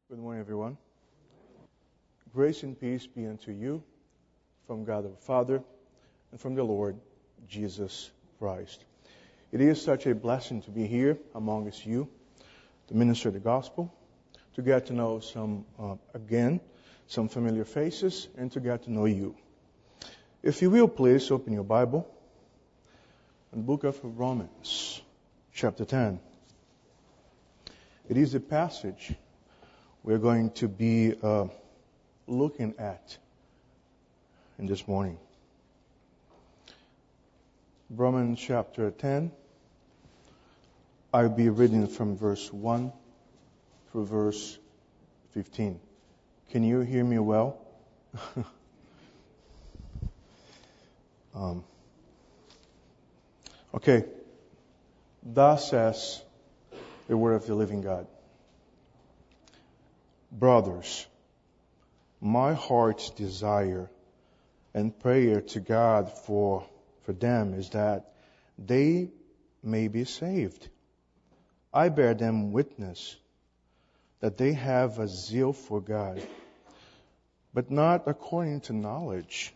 Good morning, everyone. Grace and peace be unto you from God our Father and from the Lord Jesus Christ. It is such a blessing to be here amongst you, to minister the gospel, to get to know some familiar faces, and to get to know you. If you will, please open your Bible in the book of Romans, chapter 10. It is a passage we're going to be looking at in this morning. Romans chapter 10. I'll be reading from verse 1 through verse 15. Can you hear me well? Okay. Thus says the word of the living God. Brothers, my heart's desire and prayer to God for them is that they may be saved. I bear them witness that they have a zeal for God, but not according to knowledge.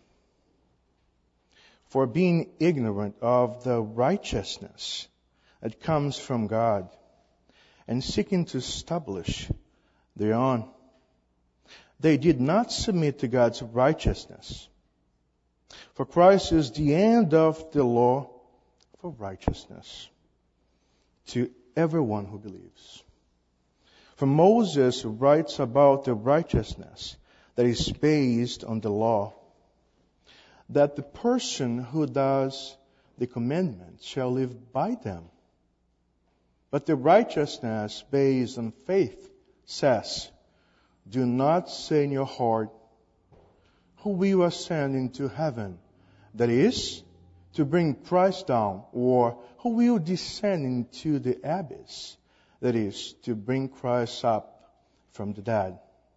For being ignorant of the righteousness that comes from God, and seeking to establish their own, they did not submit to God's righteousness. For Christ is the end of the law for righteousness to everyone who believes. For Moses writes about the righteousness that is based on the law, that the person who does the commandments shall live by them. But the righteousness based on faith says, do not say in your heart, who will ascend into heaven? That is, to bring Christ down, or who will descend into the abyss? That is, to bring Christ up from the dead.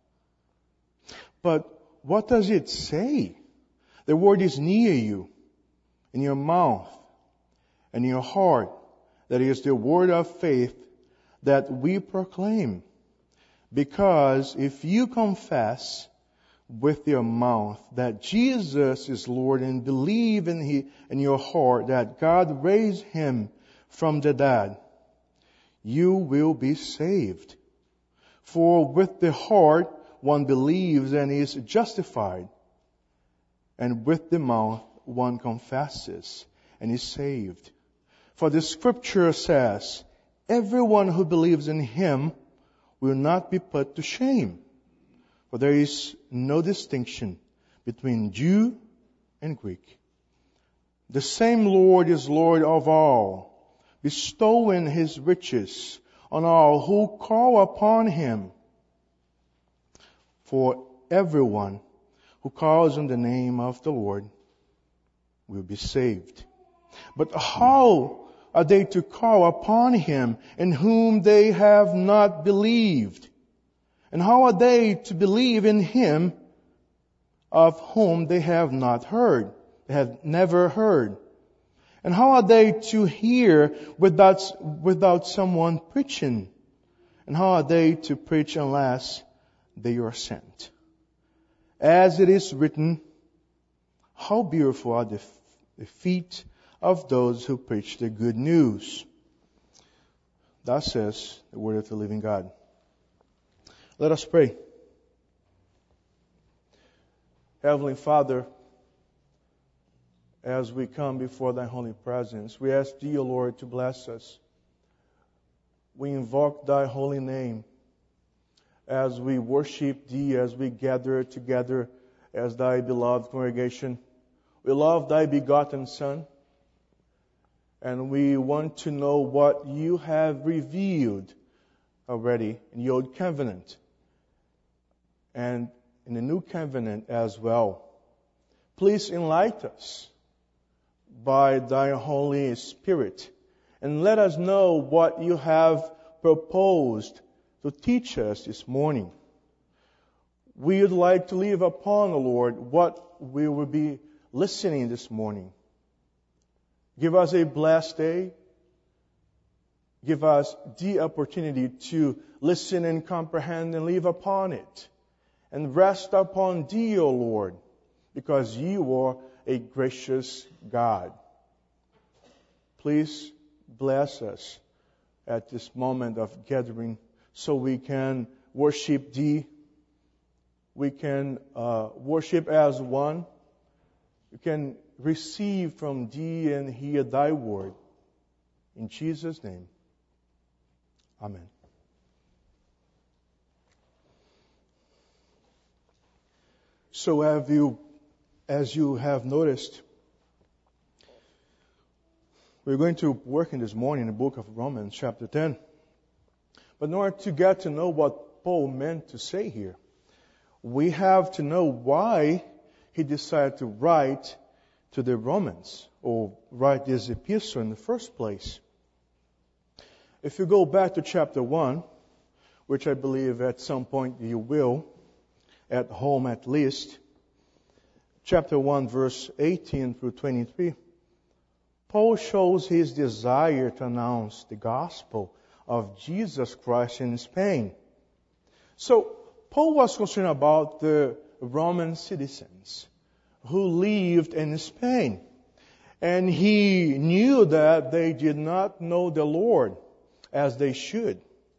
But what does it say? The word is near you, in your mouth and in your heart. That is the word of faith that we proclaim. Because if you confess with your mouth that Jesus is Lord and believe in your heart that God raised Him from the dead, you will be saved. For with the heart one believes and is justified, and with the mouth one confesses and is saved. For the scripture says, everyone who believes in Him will not be put to shame. For there is no distinction between Jew and Greek. The same Lord is Lord of all, bestowing His riches on all who call upon Him. For everyone who calls on the name of the Lord will be saved. But how are they to call upon Him in whom they have not believed? And how are they to believe in Him of whom they have not heard? They have never heard. And how are they to hear without someone preaching? And how are they to preach unless they are sent? As it is written, how beautiful are the feet of those who preach the good news. Thus says the word of the living God. Let us pray. Heavenly Father, as we come before Thy holy presence, we ask Thee, O Lord, to bless us. We invoke Thy holy name as we worship Thee, as we gather together as Thy beloved congregation. We love Thy begotten Son, and we want to know what You have revealed already in the Old Covenant and in the New Covenant as well. Please enlighten us by Thy Holy Spirit and let us know what You have proposed to teach us this morning. We would like to leave upon the Lord what we will be listening this morning. Give us a blessed day. give us the opportunity to listen and comprehend and live upon it. And rest upon Thee, O Lord, because You are a gracious God. Please bless us at this moment of gathering so we can worship Thee. We can worship as one. We can receive from Thee and hear Thy word. In Jesus' name, Amen. So as you have noticed, we're going to work in this morning in the book of Romans chapter 10. But in order to get to know what Paul meant to say here, we have to know why he decided to write to the Romans, or write this epistle in the first place. If you go back to chapter 1, which I believe at some point you will, at home at least, chapter 1 verse 18 through 23, Paul shows his desire to announce the gospel of Jesus Christ in Spain. So, Paul was concerned about the Roman citizens who lived in Spain. And he knew that they did not know the Lord as they should.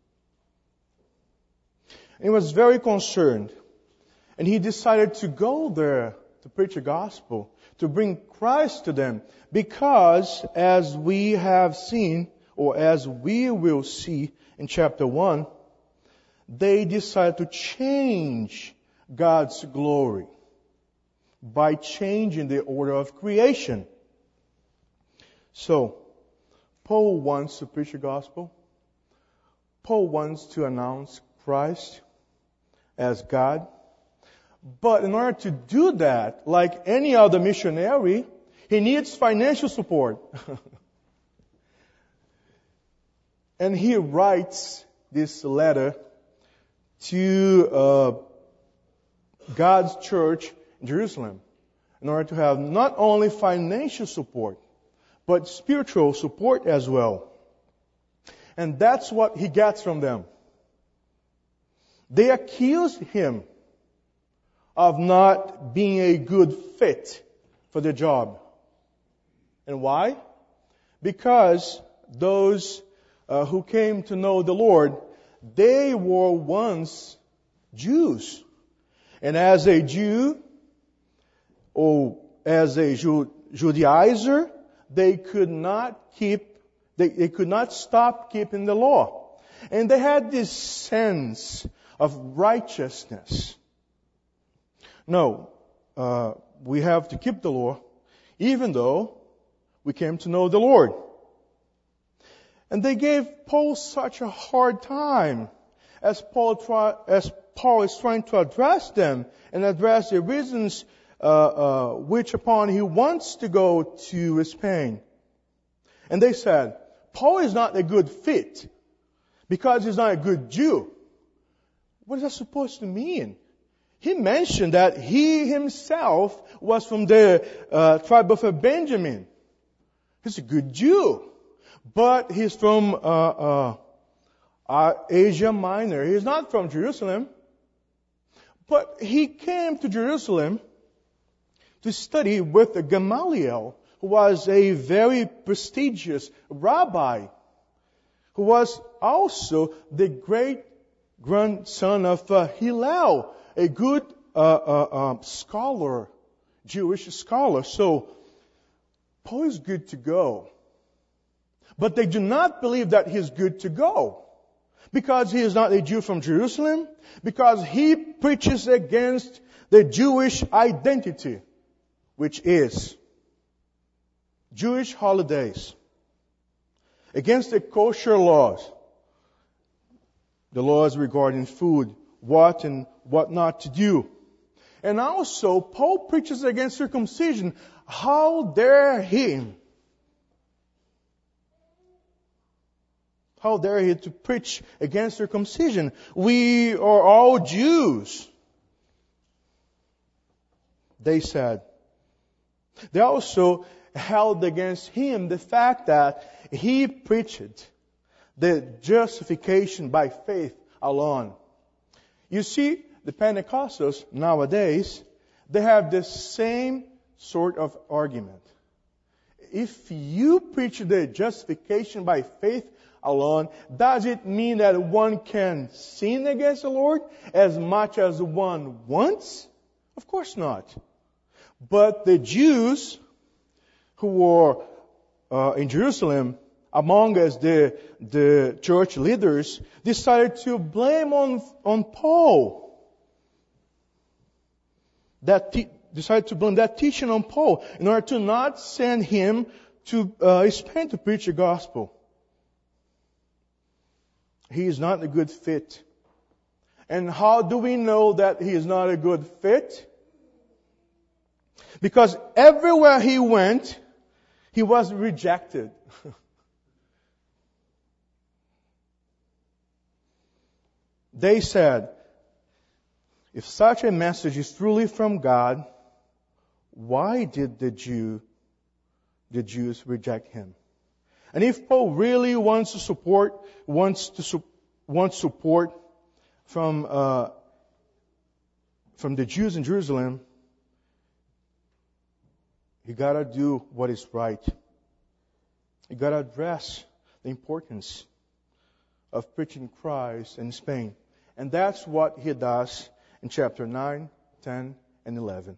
He was very concerned. And he decided to go there to preach the gospel, to bring Christ to them. Because, as we have seen, or as we will see in chapter 1, they decided to change God's glory by changing the order of creation. So, Paul wants to preach the gospel. Paul wants to announce Christ as God. But in order to do that, like any other missionary, he needs financial support. And he writes this letter to God's church in Jerusalem in order to have not only financial support, but spiritual support as well. And that's what he gets from them. They accused him of not being a good fit for the job. And why? Because those who came to know the Lord, they were once Jews. And as a Jew, or as a Judaizer, they could not stop keeping the law. And they had this sense of righteousness. No, we have to keep the law, even though we came to know the Lord. And they gave Paul such a hard time as Paul is trying to address them and address the reasons which upon he wants to go to Spain. And they said, Paul is not a good fit because he's not a good Jew. What is that supposed to mean? He mentioned that he himself was from the tribe of Benjamin. He's a good Jew. But he's from Asia Minor. He's not from Jerusalem. But he came to Jerusalem to study with Gamaliel, who was a very prestigious rabbi, who was also the great-grandson of Hillel, a good scholar, Jewish scholar. So, Paul is good to go. But they do not believe that he is good to go. Because he is not a Jew from Jerusalem. Because he preaches against the Jewish identity, which is Jewish holidays. Against the kosher laws. The laws regarding food, what and what not to do. And also, Paul preaches against circumcision. How dare he? How dare he to preach against circumcision? We are all Jews, they said. They also held against him the fact that he preached the justification by faith alone. You see, the Pentecostals nowadays, they have the same sort of argument. If you preach the justification by faith alone, does it mean that one can sin against the Lord as much as one wants? Of course not. But the Jews who were in Jerusalem, among us, the church leaders, decided to blame on Paul. Decided to blame that teaching on Paul in order to not send him to Spain to preach the gospel. He is not a good fit. And how do we know that he is not a good fit? Because everywhere he went, he was rejected. They said, if such a message is truly from God, why did the Jews reject him? And if Paul really wants support from the Jews in Jerusalem, you gotta do what is right. You gotta address the importance of preaching Christ in Spain. And that's what he does in chapter 9, 10, and 11.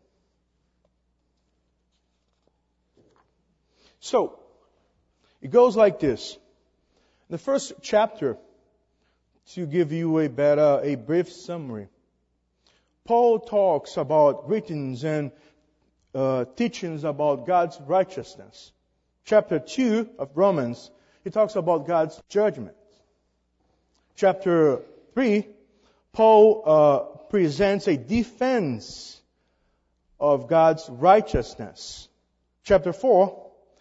So, it goes like this. The first chapter, to give you a brief summary, Paul talks about greetings and teachings about God's righteousness. Chapter 2 of Romans, he talks about God's judgment. Chapter 3, Paul presents a defense of God's righteousness. Chapter 4,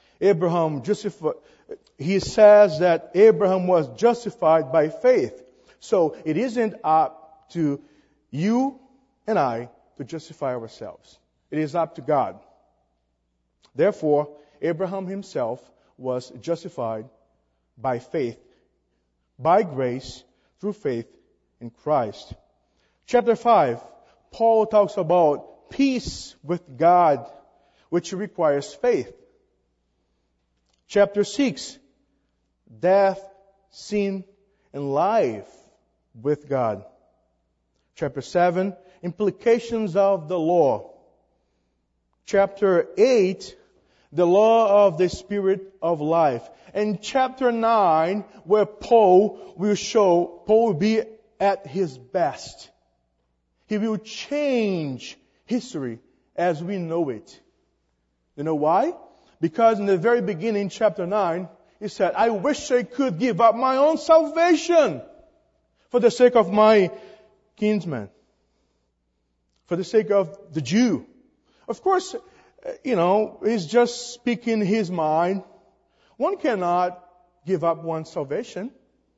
he says that Abraham was justified by faith. So it isn't up to you and I to justify ourselves. It is up to God. Therefore, Abraham himself was justified by faith, by grace, through faith in Christ. Chapter 5, Paul talks about peace with God, which requires faith. Chapter 6, death, sin, and life with God. Chapter 7, implications of the law. Chapter 8, the law of the Spirit of life. And chapter 9, where Paul will be at his best. He will change history as we know it. You know why? Because in the very beginning, chapter 9, he said, I wish I could give up my own salvation for the sake of my kinsman, for the sake of the Jew. Of course, he's just speaking his mind. One cannot give up one's salvation.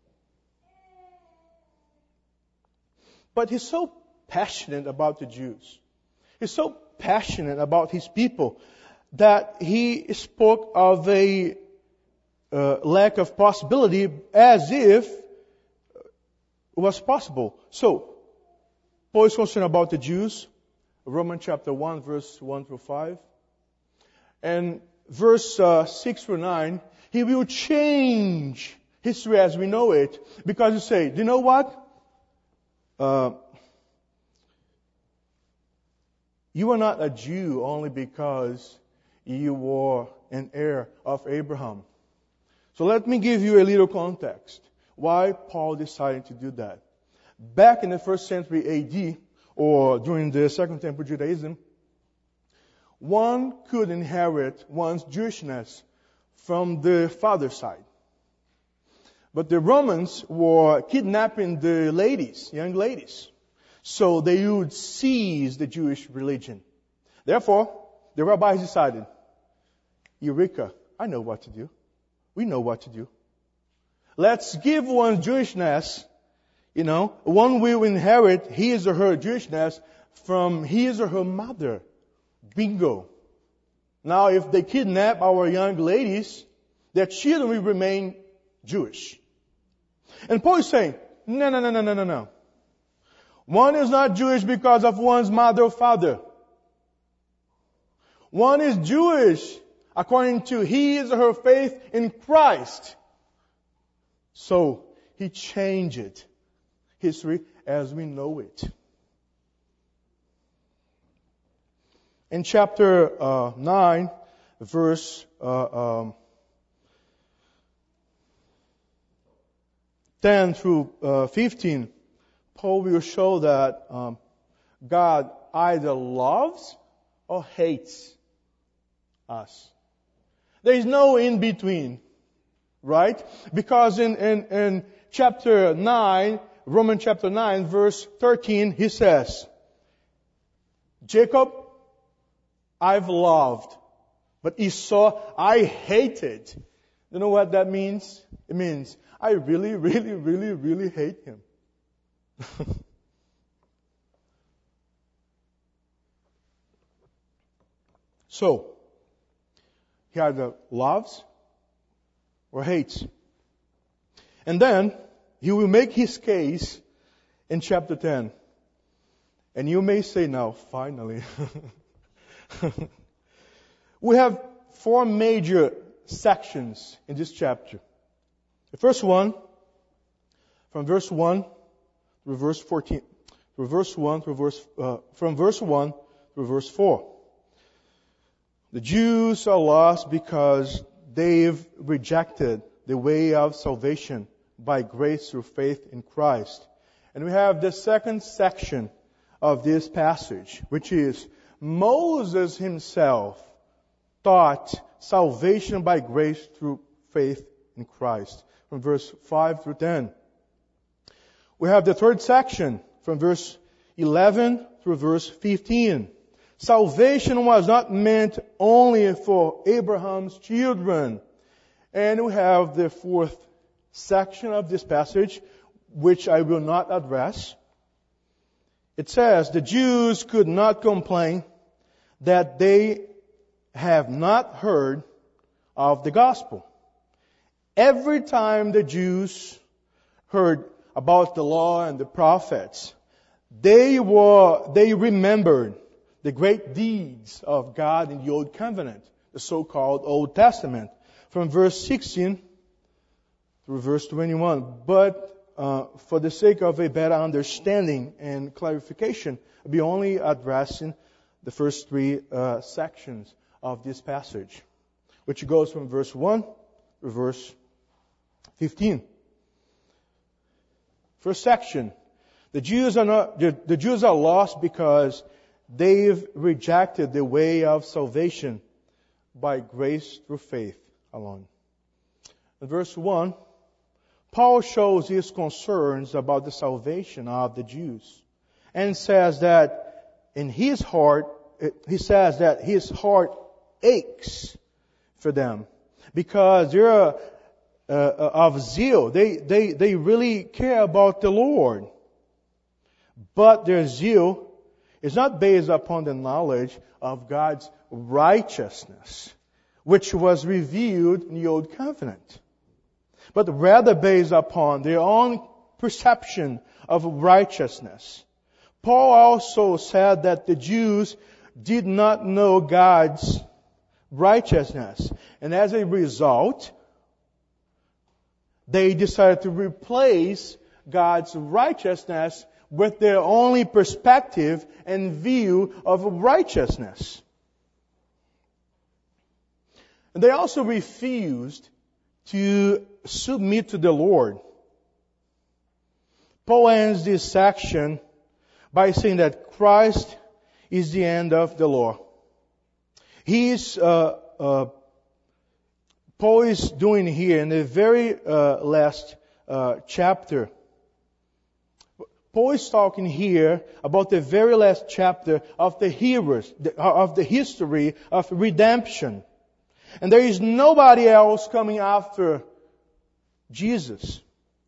But he's so passionate about the Jews. He's so passionate about his people that he spoke of a lack of possibility as if it was possible. So, Paul is concerned about the Jews. Romans chapter 1, verse 1 through 5. And verse 6 through 9, he will change history as we know it. Because you say, do you know what? You are not a Jew only because you were an heir of Abraham. So let me give you a little context. Why Paul decided to do that. Back in the 1st century AD, or during the Second Temple Judaism, one could inherit one's Jewishness from the father's side. But the Romans were kidnapping the ladies, young ladies. So they would seize the Jewish religion. Therefore, the rabbis decided, Eureka, I know what to do. We know what to do. Let's give one's Jewishness, one will inherit his or her Jewishness from his or her mother. Bingo. Now, if they kidnap our young ladies, their children will remain Jewish. And Paul is saying, no. One is not Jewish because of one's mother or father. One is Jewish according to his or her faith in Christ. So, he changed history as we know it. In chapter 9, verse 10 through 15, Paul will show that God either loves or hates us. There is no in between, right? Because in chapter 9, Romans chapter 9, verse 13, he says, Jacob, I've loved, but Esau, I hated. You know what that means? It means, I really, really, really, really hate him. So, he either loves or hates. And then, he will make his case in chapter 10. And you may say now, finally. We have 4 major sections in this chapter. The first one, from verse 1 through verse 14, from verse 1 through verse 4. The Jews are lost because they've rejected the way of salvation by grace through faith in Christ. And we have the second section of this passage, which is Moses himself taught salvation by grace through faith in Christ, from verse 5 through 10. We have the third section, from verse 11 through verse 15. Salvation was not meant only for Abraham's children. And we have the fourth section of this passage, which I will not address. It says, the Jews could not complain that they have not heard of the gospel. Every time the Jews heard about the law and the prophets, they remembered the great deeds of God in the Old Covenant, the so-called Old Testament, from verse 16 through verse 21. But for the sake of a better understanding and clarification, I'll be only addressing the first 3 sections of this passage, which goes from verse 1 to verse 15. First section. The Jews are lost because they've rejected the way of salvation by grace through faith alone. In verse 1, Paul shows his concerns about the salvation of the Jews and says that his heart aches for them because they're of zeal. They really care about the Lord. But their zeal is not based upon the knowledge of God's righteousness, which was revealed in the Old Covenant, but rather based upon their own perception of righteousness. Paul also said that the Jews did not know God's righteousness, and as a result, they decided to replace God's righteousness with their only perspective and view of righteousness. And they also refused to submit to the Lord. Paul ends this section by saying that Christ is the end of the law. Paul is doing here in the very last chapter. Paul is talking here about the very last chapter of the history of redemption. And there is nobody else coming after Jesus.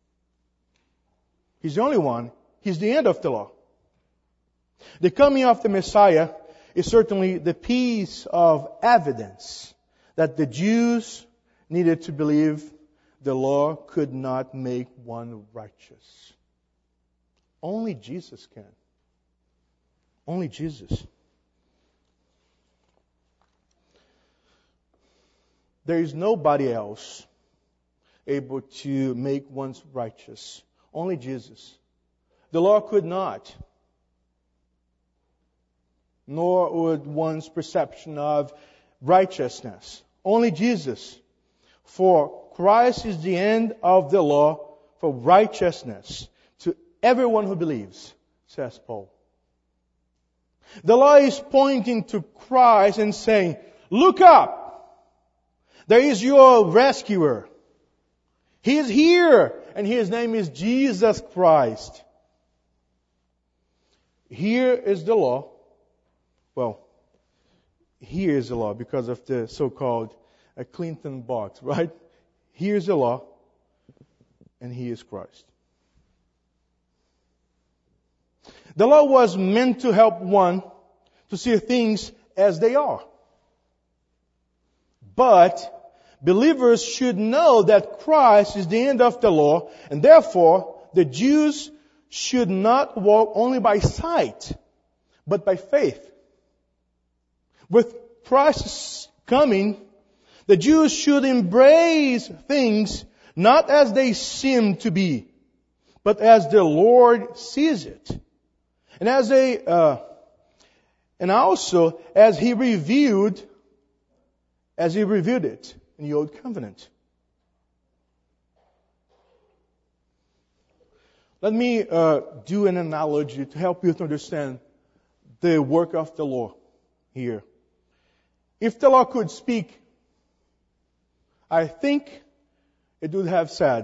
He's the only one. He's the end of the law. The coming of the Messiah is certainly the piece of evidence that the Jews needed to believe the law could not make one righteous. Only Jesus can. Only Jesus. There is nobody else able to make one righteous. Only Jesus. The law could not. Nor would one's perception of righteousness. Only Jesus. For Christ is the end of the law for righteousness to everyone who believes, says Paul. The law is pointing to Christ and saying, look up! There is your rescuer. He is here, and His name is Jesus Christ. Here is the law. Well, here is the law because of the so-called Clinton box, right? Here's the law, and He is Christ. The law was meant to help one to see things as they are. But believers should know that Christ is the end of the law, and therefore the Jews should not walk only by sight, but by faith. With Christ's coming, the Jews should embrace things not as they seem to be, but as the Lord sees it. And and also as He revealed it in the Old Covenant. Let me do an analogy to help you to understand the work of the law here. If the law could speak, I think it could have said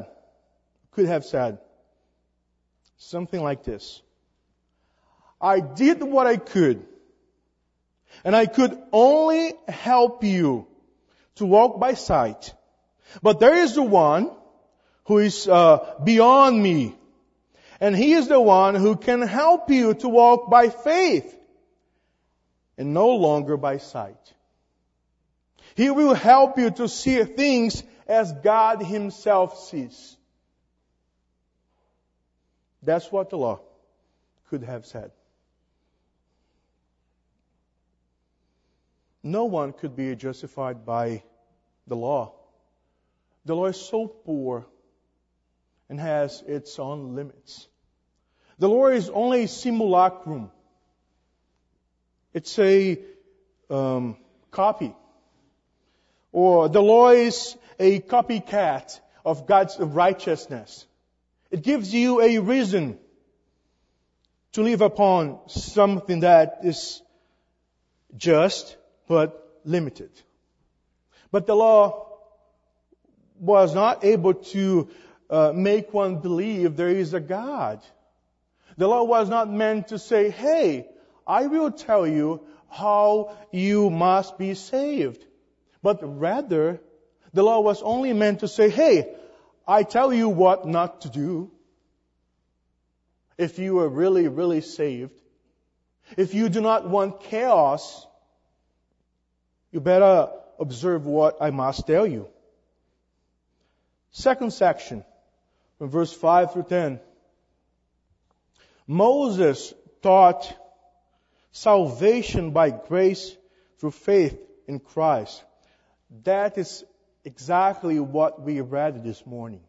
something like this. I did what I could, and I could only help you to walk by sight. But there is the one who is beyond me, and He is the one who can help you to walk by faith and no longer by sight. He will help you to see things as God Himself sees. That's what the law could have said. No one could be justified by the law. The law is so poor and has its own limits. The law is only a simulacrum. It's a copy. Or the law is a copycat of God's righteousness. It gives you a reason to live upon something that is just but limited. But the law was not able to make one believe there is a God. The law was not meant to say, hey, I will tell you how you must be saved. But rather, the law was only meant to say, hey, I tell you what not to do. If you are really, really saved, if you do not want chaos, you better observe what I must tell you. Second section, from verse 5 through 10. Moses taught salvation by grace through faith in Christ. That is exactly what we read this morning.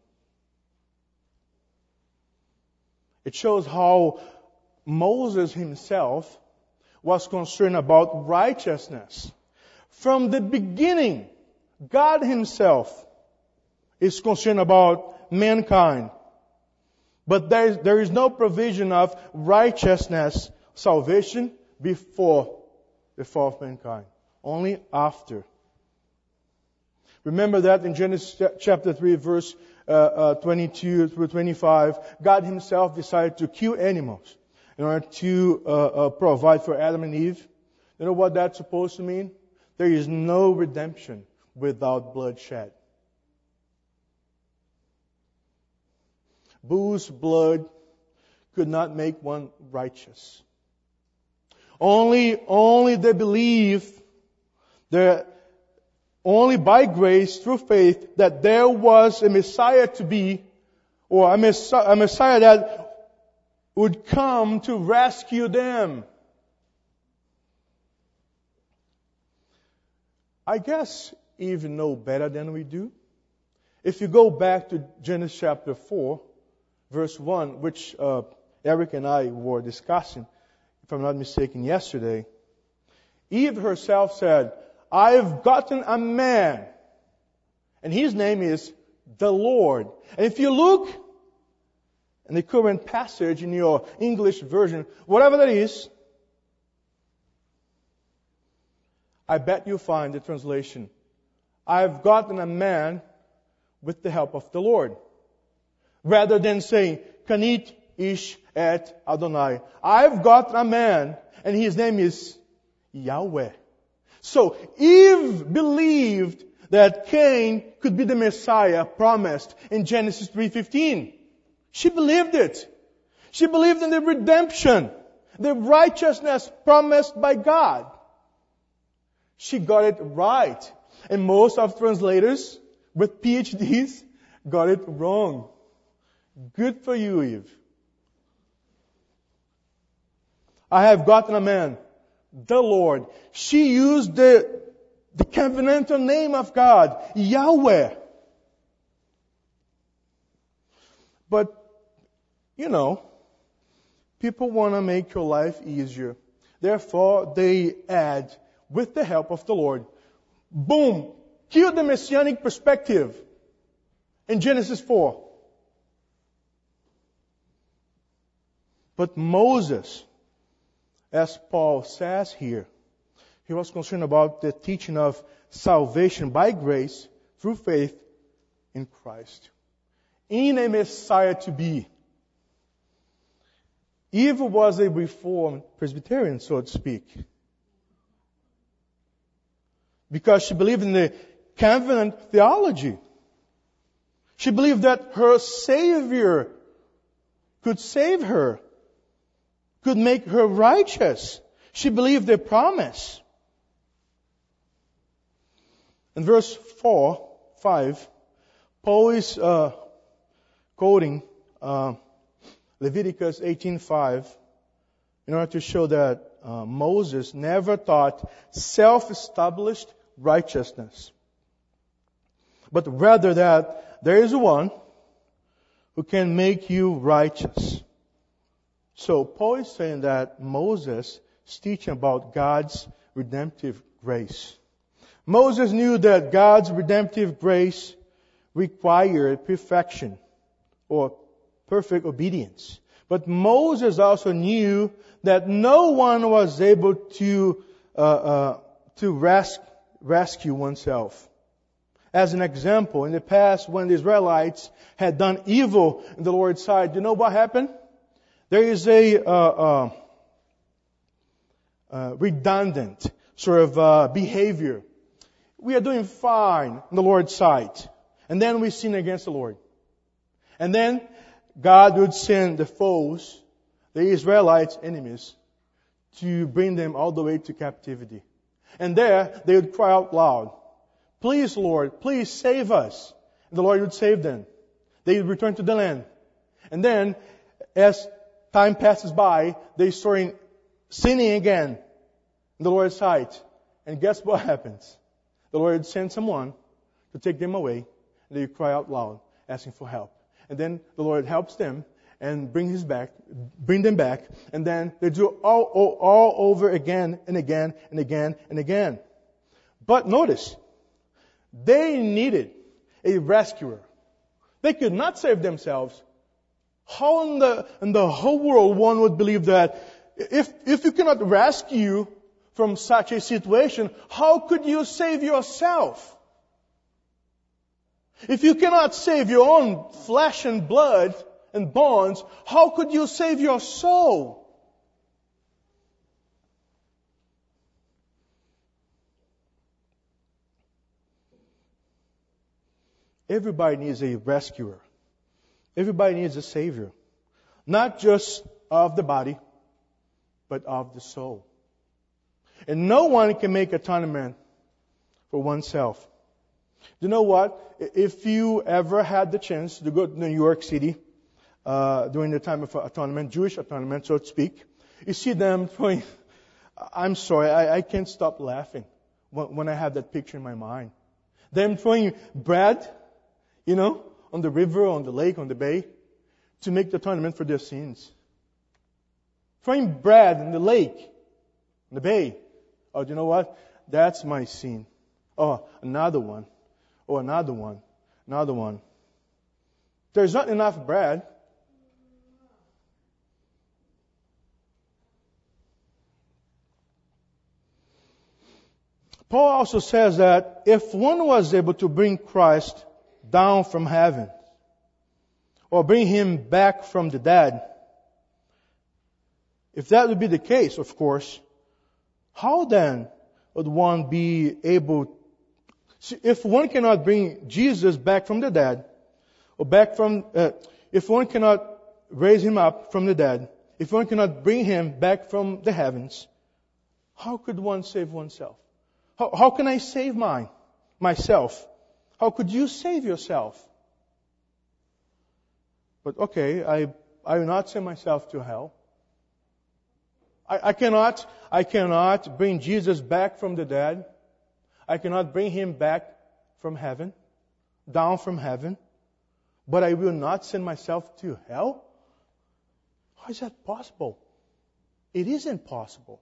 It shows how Moses himself was concerned about righteousness. From the beginning, God Himself is concerned about mankind. But there is no provision of righteousness, salvation, before the fall of mankind. Only after. Remember that in Genesis chapter 3, verse 22 through 25, God Himself decided to kill animals in order to provide for Adam and Eve. You know what that's supposed to mean? There is no redemption without bloodshed. Bull's blood could not make one righteous. Only the belief that only by grace through faith that there was a Messiah to be, or a Messiah that would come to rescue them. I guess Eve know better than we do. If you go back to Genesis chapter 4, verse 1, which Eric and I were discussing, if I'm not mistaken, yesterday, Eve herself said, I've gotten a man, and his name is the Lord. And if you look in the current passage in your English version, whatever that is, I bet you'll find the translation, I've gotten a man with the help of the Lord. Rather than saying, Kanit ish et Adonai. I've got a man, and his name is Yahweh. So Eve believed that Cain could be the Messiah promised in Genesis 3:15. She believed it. She believed in the redemption, the righteousness promised by God. She got it right. And most of translators with PhDs got it wrong. Good for you, Eve. I have gotten a man, the Lord. She used the covenantal name of God, Yahweh. But, people want to make your life easier. Therefore, they add, with the help of the Lord, boom, kill the messianic perspective in Genesis 4. But Moses, as Paul says here, he was concerned about the teaching of salvation by grace through faith in Christ, in a Messiah to be. Eve was a Reformed Presbyterian, so to speak, because she believed in the covenant theology. She believed that her Savior could save her, could make her righteous. She believed the promise. In verse 5, Paul is quoting Leviticus 18:5 in order to show that Moses never taught self-established righteousness, but rather that there is one who can make you righteous. So Paul is saying that Moses is teaching about God's redemptive grace. Moses knew that God's redemptive grace required perfection or perfect obedience. But Moses also knew that no one was able to rescue oneself. As an example, in the past, when the Israelites had done evil in the Lord's sight, you know what happened? There is a redundant sort of behavior. We are doing fine in the Lord's sight, and then we sin against the Lord. And then God would send the foes, the Israelites' enemies, to bring them all the way to captivity. And there, they would cry out loud, Please, Lord, please save us. And the Lord would save them. They would return to the land. And then, as time passes by, they start sinning again in the Lord's sight. And guess what happens? The Lord would send someone to take them away. And they would cry out loud, asking for help. And then the Lord helps them and bring them back. And then they do all over again and again and again and again. But notice, they needed a rescuer. They could not save themselves. How in the whole world one would believe that if you cannot rescue from such a situation, how could you save yourself? If you cannot save your own flesh and blood and bones, how could you save your soul? Everybody needs a rescuer. Everybody needs a Savior. Not just of the body, but of the soul. And no one can make atonement for oneself. You know what? If you ever had the chance to go to New York City during the time of atonement, Jewish atonement, so to speak, you see them throwing. I'm sorry, I can't stop laughing when I have that picture in my mind. Them throwing bread, on the river, on the lake, on the bay, to make the atonement for their sins. Throwing bread in the lake, in the bay. Oh, do you know what? That's my sin. Oh, another one. Oh, another one. Another one. There's not enough bread. Paul also says that if one was able to bring Christ down from heaven, or bring Him back from the dead, if that would be the case, of course, how then would one be able, if one cannot bring Jesus back from the dead, or if one cannot raise Him up from the dead, if one cannot bring Him back from the heavens, how could one save oneself? How can I save myself? How could you save yourself? But okay, I will not send myself to hell. I cannot bring Jesus back from the dead. I cannot bring Him back from heaven, down from heaven. But I will not send myself to hell? How is that possible? It isn't possible.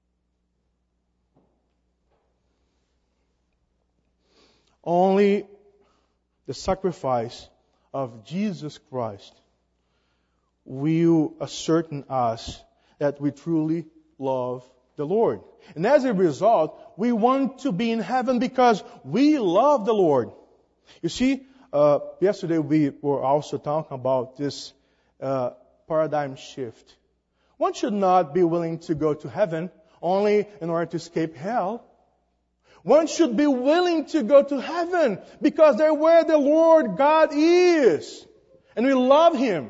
Only the sacrifice of Jesus Christ will ascertain us that we truly love the Lord. And as a result, we want to be in heaven because we love the Lord. You see, yesterday we were also talking about this paradigm shift. One should not be willing to go to heaven only in order to escape hell. One should be willing to go to heaven because they're where the Lord God is. And we love Him.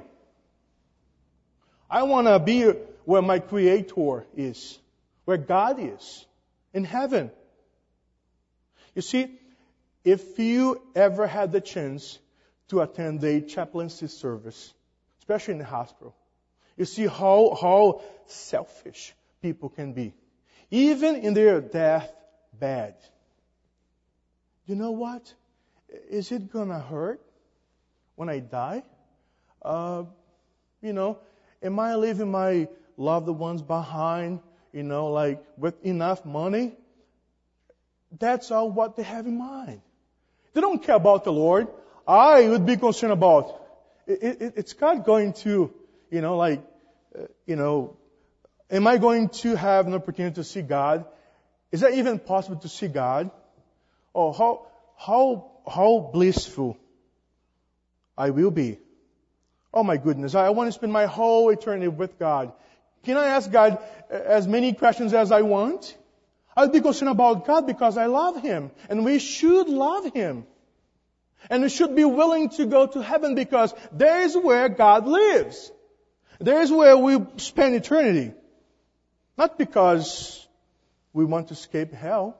I want to be where my Creator is, where God is, in heaven. You see, if you ever had the chance to attend a chaplaincy service, especially in the hospital, you see how selfish people can be. Even in their deathbed. You know what? Is it going to hurt when I die? Am I leaving my loved ones behind, with enough money? That's all what they have in mind. They don't care about the Lord. I would be concerned about, it's God going to, am I going to have an opportunity to see God? Is that even possible to see God? Oh, how blissful I will be. Oh my goodness, I want to spend my whole eternity with God. Can I ask God as many questions as I want? I'll be concerned about God because I love Him. And we should love Him. And we should be willing to go to heaven because there is where God lives. There is where we spend eternity. Not because we want to escape hell.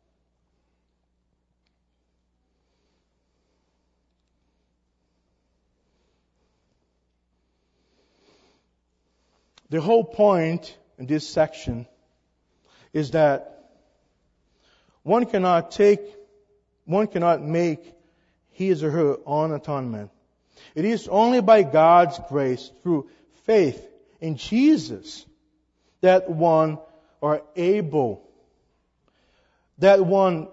The whole point in this section is that one cannot make his or her own atonement. It is only by God's grace through faith in Jesus that one are able, that one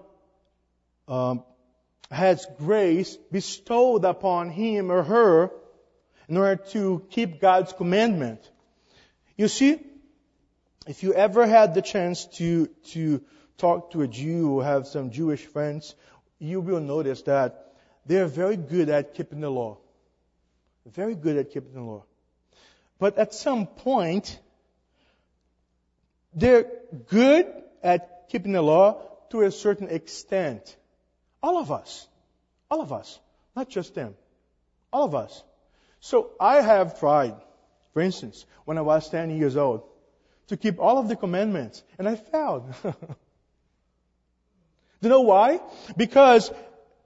has grace bestowed upon him or her in order to keep God's commandment. You see, if you ever had the chance to talk to a Jew or have some Jewish friends, you will notice that they're very good at keeping the law. Very good at keeping the law. But at some point, they're good at keeping the law to a certain extent. All of us, not just them. All of us. So I have tried, for instance, when I was 10 years old, to keep all of the commandments, and I failed. Do you know why? Because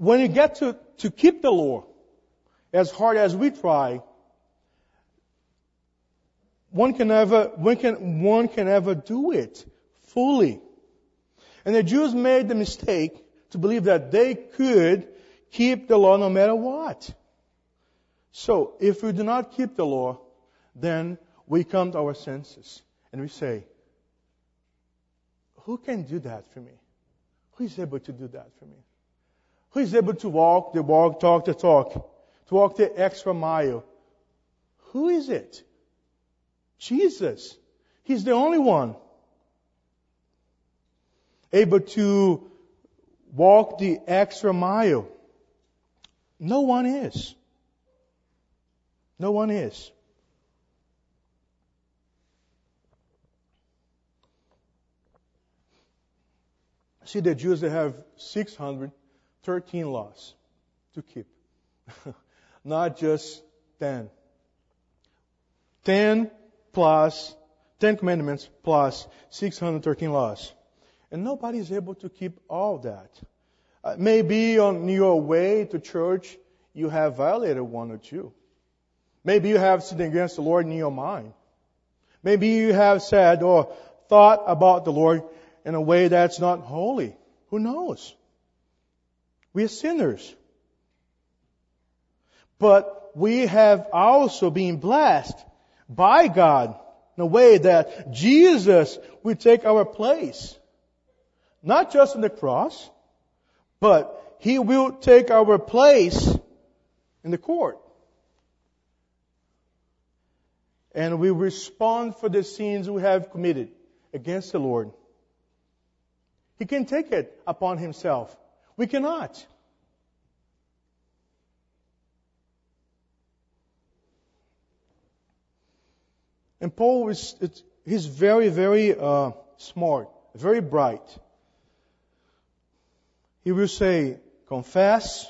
when you get to keep the law, as hard as we try, one can never do it fully. And the Jews made the mistake to believe that they could keep the law no matter what. So, if we do not keep the law, then we come to our senses and we say, who can do that for me? Who is able to do that for me? Who is able to walk the walk, talk the talk, to walk the extra mile? Who is it? Jesus. He's the only one able to walk the extra mile. No one is. No one is. See, the Jews, they have 613 laws to keep. Not just 10. 10 commandments plus 613 laws. And nobody is able to keep all that. Maybe on your way to church, you have violated one or two. Maybe you have sinned against the Lord in your mind. Maybe you have said or thought about the Lord in a way that's not holy. Who knows? We are sinners. But we have also been blessed by God in a way that Jesus will take our place. Not just on the cross, but He will take our place in the court. And we respond for the sins we have committed against the Lord. He can take it upon Himself. We cannot. And Paul he's very, very smart, very bright. He will say, confess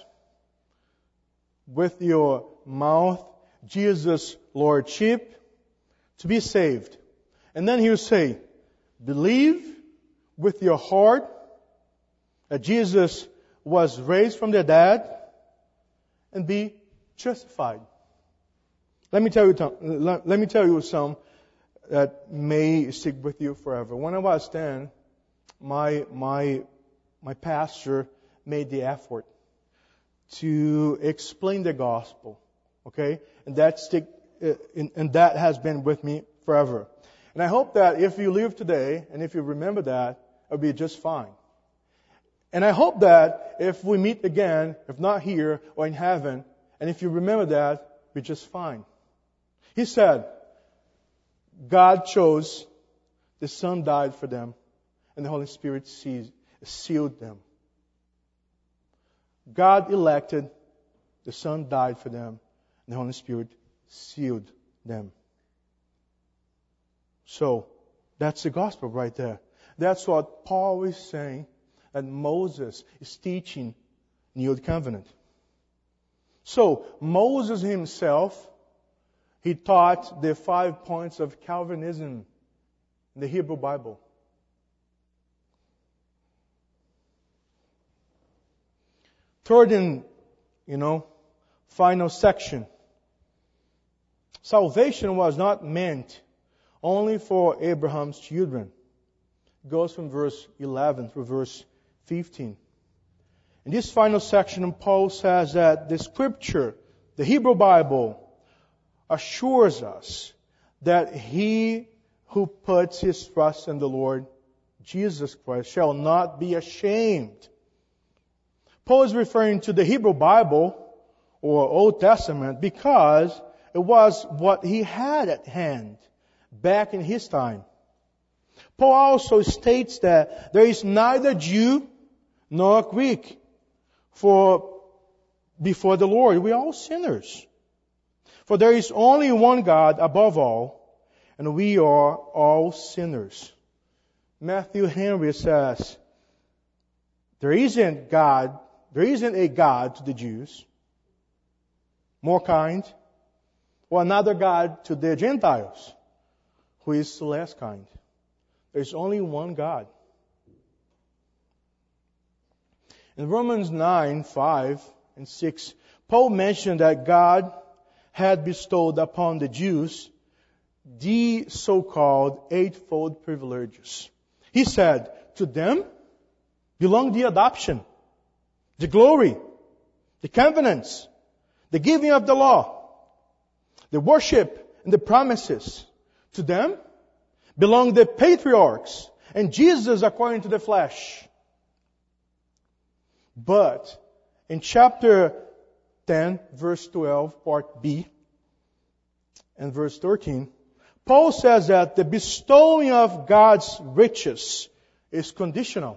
with your mouth Jesus' Lordship to be saved. And then he will say, believe with your heart that Jesus was raised from the dead and be justified. Let me tell you some that may stick with you forever. When I was 10, my pastor made the effort to explain the gospel. Okay? And that has been with me forever. And I hope that if you live today, and if you remember that, it'll be just fine. And I hope that if we meet again, if not here or in heaven, and if you remember that, it'll be just fine. He said, God chose, the Son died for them, and the Holy Spirit sealed them. God elected, the Son died for them, and the Holy Spirit sealed them. So, that's the gospel right there. That's what Paul is saying that Moses is teaching in the Old Covenant. So, Moses himself, he taught the 5 points of Calvinism in the Hebrew Bible. Third and, final section. Salvation was not meant only for Abraham's children. It goes from verse 11 through verse 15. In this final section, Paul says that the Scripture, the Hebrew Bible, assures us that he who puts his trust in the Lord Jesus Christ shall not be ashamed. Paul is referring to the Hebrew Bible or Old Testament because it was what he had at hand back in his time. Paul also states that there is neither Jew nor Greek before the Lord. We are all sinners. For there is only one God above all, and we are all sinners. Matthew Henry says, there isn't a God to the Jews, more kind, or another God to the Gentiles, who is less kind. There's only one God. In Romans 9, 5 and 6, Paul mentioned that God had bestowed upon the Jews the so-called eightfold privileges. He said, to them belong the adoption, the glory, the covenants, the giving of the law, the worship and the promises. To them belong the patriarchs and Jesus according to the flesh. But in chapter 10, verse 12, part B, and verse 13, Paul says that the bestowing of God's riches is conditional.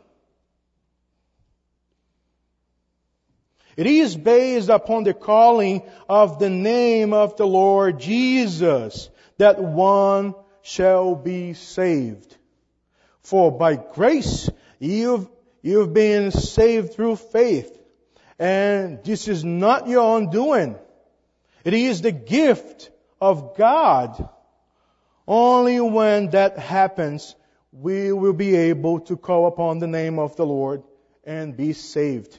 It is based upon the calling of the name of the Lord Jesus that one shall be saved. For by grace you've been saved through faith. And this is not your own doing. It is the gift of God. Only when that happens, we will be able to call upon the name of the Lord and be saved.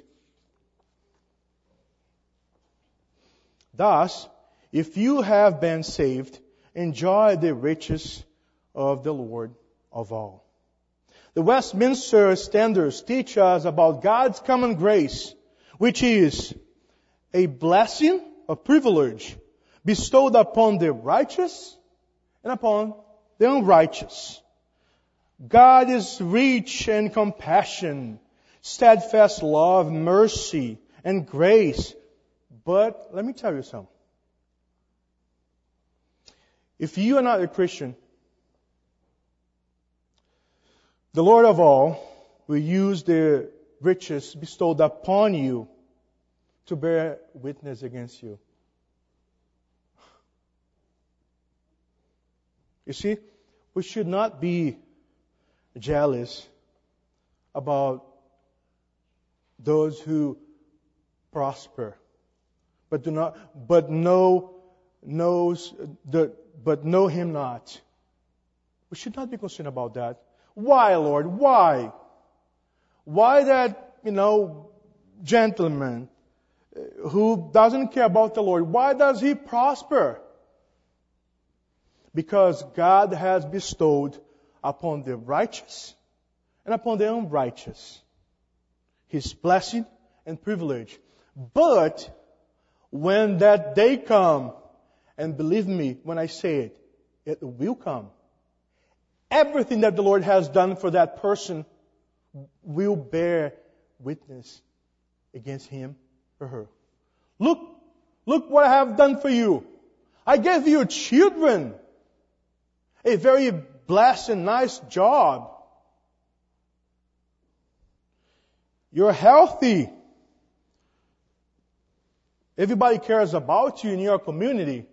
Thus, if you have been saved, enjoy the riches of the Lord of all. The Westminster Standards teach us about God's common grace, which is a blessing, a privilege, bestowed upon the righteous and upon the unrighteous. God is rich in compassion, steadfast love, mercy, and grace. But let me tell you something. If you are not a Christian, the Lord of all will use the riches bestowed upon you to bear witness against you. You see, we should not be jealous about those who prosper, but know Him not. We should not be concerned about that. Why, Lord? Why? Why that, gentleman who doesn't care about the Lord, why does he prosper? Because God has bestowed upon the righteous and upon the unrighteous His blessing and privilege. But when that day comes, and believe me when I say it, it will come. Everything that the Lord has done for that person will bear witness against him or her. Look what I have done for you. I gave you children. A very blessed and nice job. You're healthy. Everybody cares about you in your community.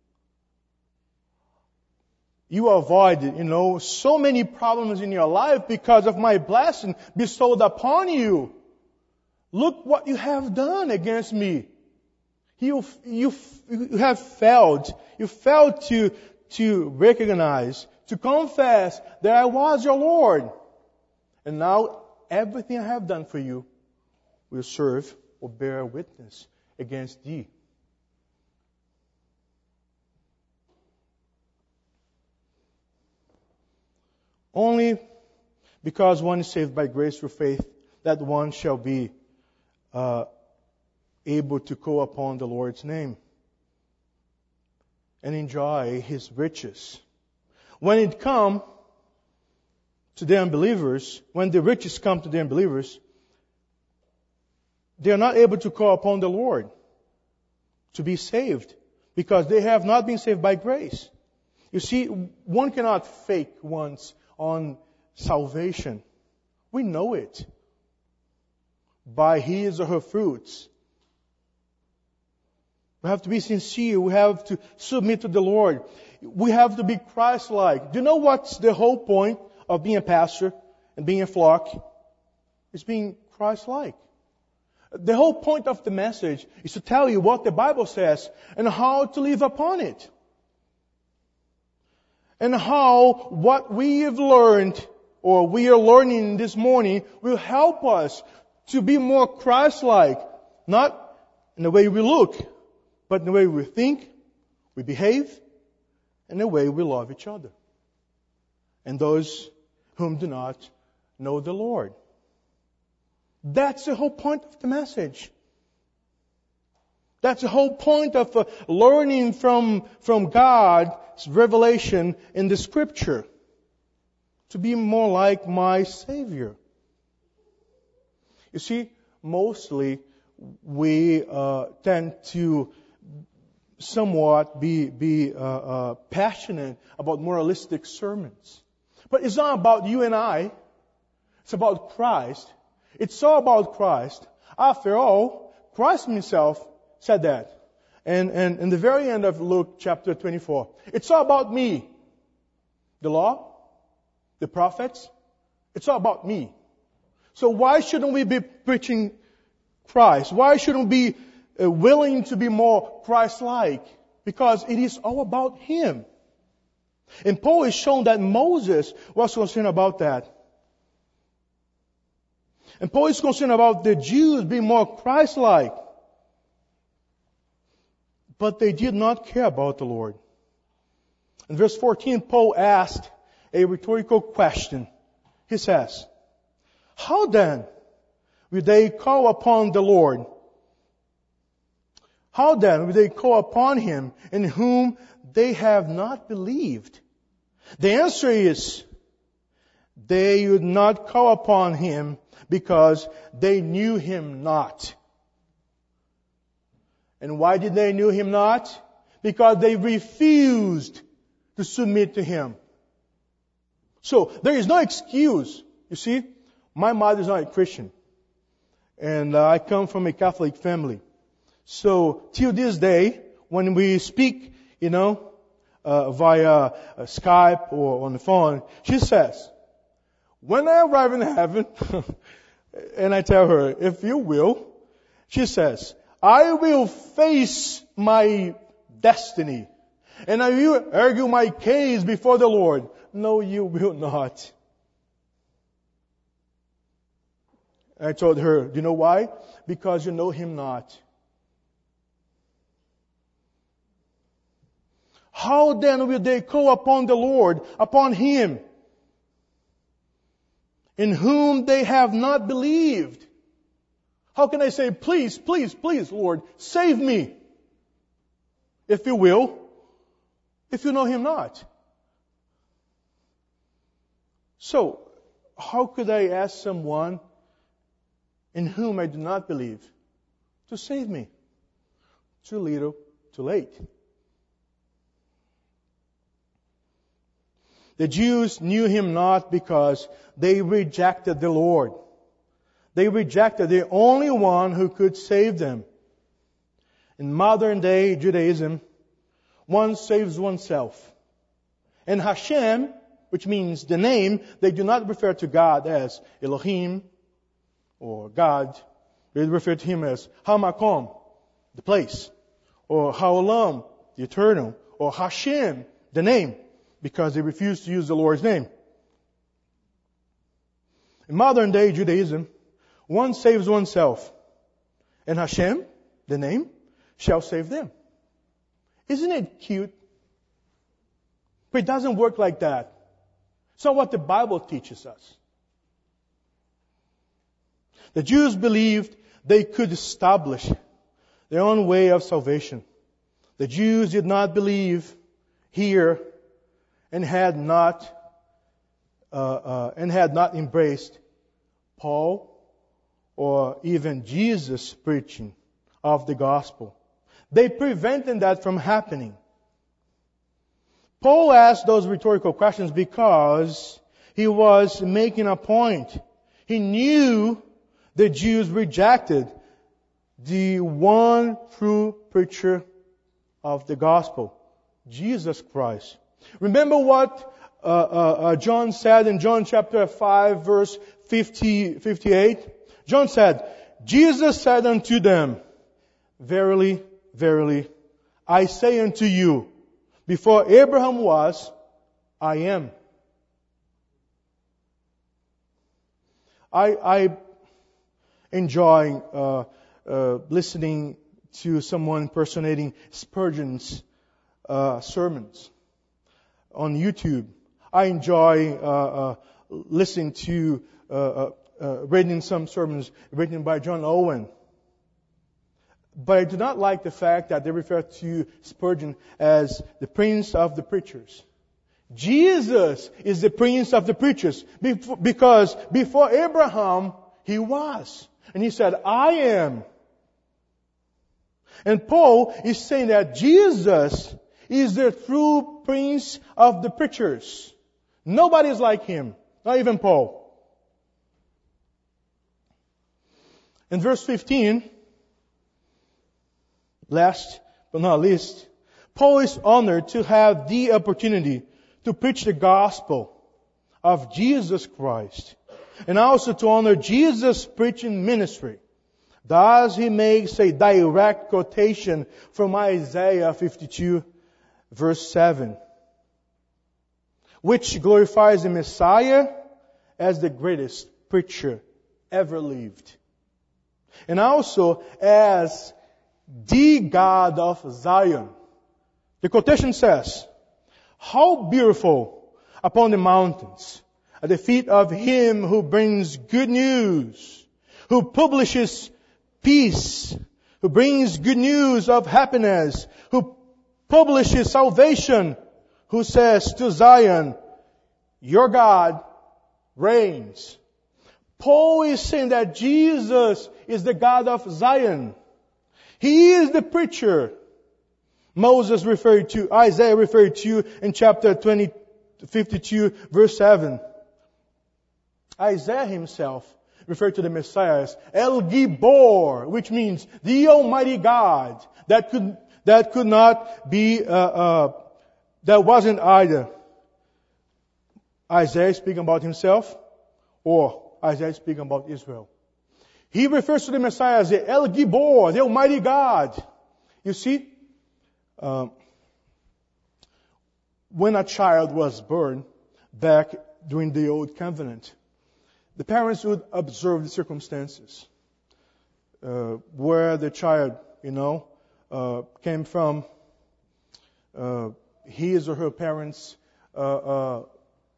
You avoid, so many problems in your life because of my blessing bestowed upon you. Look what you have done against me. You have failed. You failed to recognize, to confess that I was your Lord. And now everything I have done for you will serve or bear witness against thee. Only because one is saved by grace through faith, that one shall be able to call upon the Lord's name and enjoy His riches. When it comes to the unbelievers, when the riches come to the unbelievers, they are not able to call upon the Lord to be saved because they have not been saved by grace. You see, one cannot fake one's on salvation. We know it by his or her fruits. We have to be sincere. We have to submit to the Lord. We have to be Christ-like. Do you know what's the whole point of being a pastor and being a flock? It's being Christ-like. The whole point of the message is to tell you what the Bible says and how to live upon it. And how what we have learned or we are learning this morning will help us to be more Christ-like, not in the way we look, but in the way we think, we behave, and the way we love each other. And those whom do not know the Lord. That's the whole point of the message. That's the whole point of learning from God's revelation in the Scripture. To be more like my Savior. You see, mostly we tend to somewhat be passionate about moralistic sermons. But it's not about you and I. It's about Christ. It's all about Christ. After all, Christ Himself said that. And in the very end of Luke chapter 24, it's all about me. The law, the prophets, it's all about me. So why shouldn't we be preaching Christ? Why shouldn't we be willing to be more Christ-like? Because it is all about Him. And Paul has shown that Moses was concerned about that. And Paul is concerned about the Jews being more Christ-like. But they did not care about the Lord. In verse 14, Paul asked a rhetorical question. He says, how then will they call upon the Lord? How then will they call upon Him in whom they have not believed? The answer is, they would not call upon Him because they knew Him not. And why did they know Him not? Because they refused to submit to Him. So, there is no excuse. You see, my mother is not a Christian. And I come from a Catholic family. So, till this day, when we speak, via Skype or on the phone, she says, when I arrive in heaven, and I tell her, if you will, she says, I will face my destiny. And I will argue my case before the Lord. No, you will not. I told her, do you know why? Because you know Him not. How then will they call upon the Lord, upon Him, in whom they have not believed? How can I say, please, please, please, Lord, save me? If you will, if you know Him not. So, how could I ask someone in whom I do not believe to save me? Too little, too late. The Jews knew Him not because they rejected the Lord. They rejected the only one who could save them. In modern day Judaism, one saves oneself. And Hashem, which means the name, they do not refer to God as Elohim or God. They refer to Him as Hamakom, the place. Or Ha'olam, the eternal. Or Hashem, the name. Because they refuse to use the Lord's name. In modern day Judaism, one saves oneself. And Hashem, the name, shall save them. Isn't it cute? But it doesn't work like that. It's not what the Bible teaches us. The Jews believed they could establish their own way of salvation. The Jews did not believe here and had not embraced Paul or even Jesus' preaching of the gospel. They prevented that from happening. Paul asked those rhetorical questions because he was making a point. He knew the Jews rejected the one true preacher of the gospel, Jesus Christ. Remember what John said in John chapter 5 verse 58? John said, Jesus said unto them, verily, verily, I say unto you, before Abraham was, I am. enjoy listening to someone impersonating Spurgeon's sermons on YouTube. I enjoy listening to reading some sermons written by John Owen. But I do not like the fact that they refer to Spurgeon as the prince of the preachers. Jesus is the prince of the preachers because before Abraham, he was. And he said, I am. And Paul is saying that Jesus is the true prince of the preachers. Nobody is like him, not even Paul. In verse 15, last but not least, Paul is honored to have the opportunity to preach the gospel of Jesus Christ, and also to honor Jesus' preaching ministry. Thus he makes a direct quotation from Isaiah 52, verse 7, which glorifies the Messiah as the greatest preacher ever lived, and also as the God of Zion. The quotation says, how beautiful upon the mountains at the feet of him who brings good news, who publishes peace, who brings good news of happiness, who publishes salvation, who says to Zion, your God reigns. Paul is saying that Jesus is the God of Zion. He is the preacher. Isaiah referred to in chapter 52, verse 7. Isaiah himself referred to the Messiah as El Gibor, which means the Almighty God. That could not be, that wasn't either Isaiah speaking about himself or Isaiah speaking about Israel. He refers to the Messiah as the El Gibor, the Almighty God. You see, when a child was born back during the Old Covenant, the parents would observe the circumstances where the child, came from, his or her parents, God,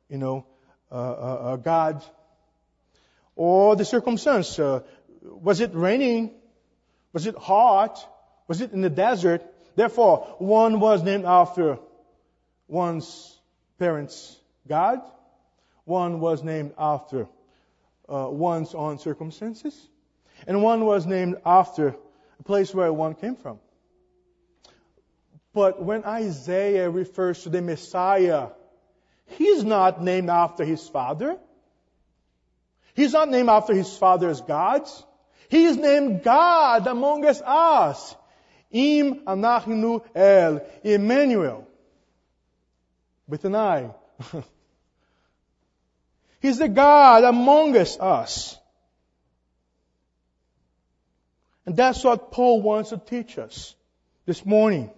or the circumstance. Was it raining? Was it hot? Was it in the desert? Therefore, one was named after one's parents' God. One was named after one's own circumstances. And one was named after a place where one came from. But when Isaiah refers to the Messiah, he's not named after his father. He's not named after his father's gods. He is named God amongst us. Im Anachnu El Emmanuel. With an I. He's the God amongst us. And that's what Paul wants to teach us this morning.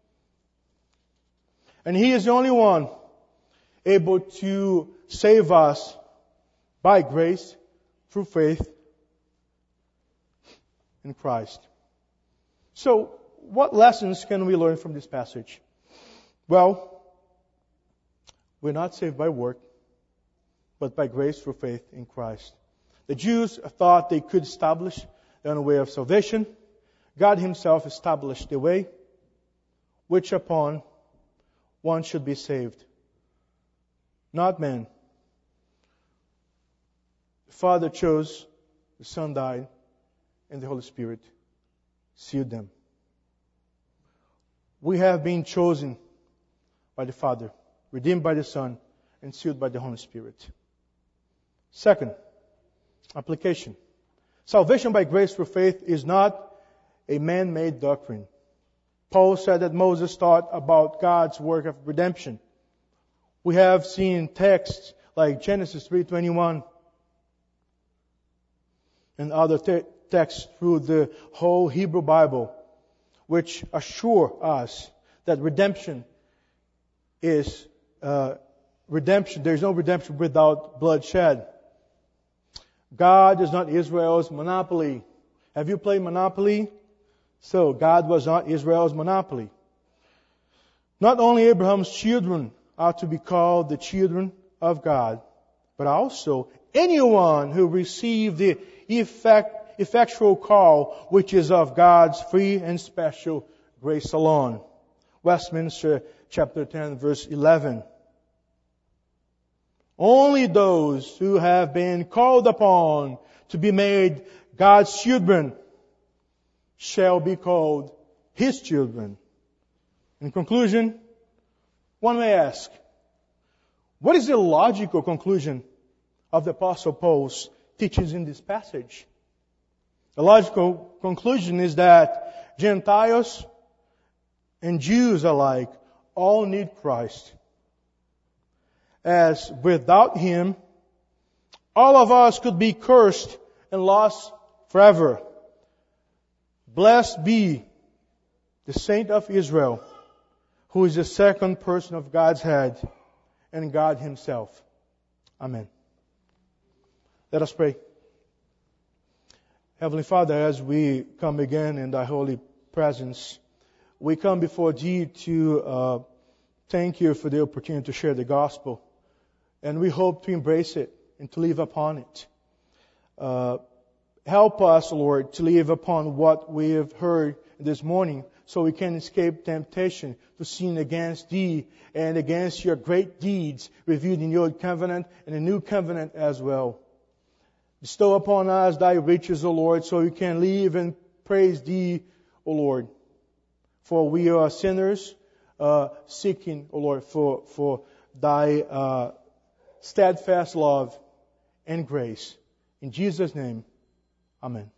And He is the only one able to save us by grace through faith in Christ. So, what lessons can we learn from this passage? Well, we're not saved by work, but by grace through faith in Christ. The Jews thought they could establish their own way of salvation. God Himself established the way, which upon one should be saved. Not man. The Father chose, the Son died, and the Holy Spirit sealed them. We have been chosen by the Father, redeemed by the Son, and sealed by the Holy Spirit. Second, application. Salvation by grace through faith is not a man-made doctrine. Paul said that Moses taught about God's work of redemption. We have seen texts like Genesis 3:21 and other texts through the whole Hebrew Bible, which assure us that redemption is redemption. There is no redemption without bloodshed. God is not Israel's monopoly. Have you played Monopoly? So, God was not Israel's monopoly. Not only Abraham's children are to be called the children of God, but also anyone who received the effectual call, which is of God's free and special grace alone. Westminster chapter 10 verse 11. Only those who have been called upon to be made God's children shall be called His children. In conclusion, one may ask, what is the logical conclusion of the Apostle Paul's teachings in this passage? The logical conclusion is that Gentiles and Jews alike all need Christ. As without Him, all of us could be cursed and lost forever. Blessed be the Saint of Israel, who is the second person of God's head and God Himself. Amen. Let us pray. Heavenly Father, as we come again in Thy holy presence, we come before Thee to thank You for the opportunity to share the gospel. And we hope to embrace it and to live upon it. Help us, Lord, to live upon what we have heard this morning so we can escape temptation to sin against Thee and against Your great deeds revealed in the Old Covenant and the New Covenant as well. Bestow upon us Thy riches, O Lord, so we can live and praise Thee, O Lord. For we are sinners seeking, O Lord, for Thy steadfast love and grace. In Jesus' name, amen.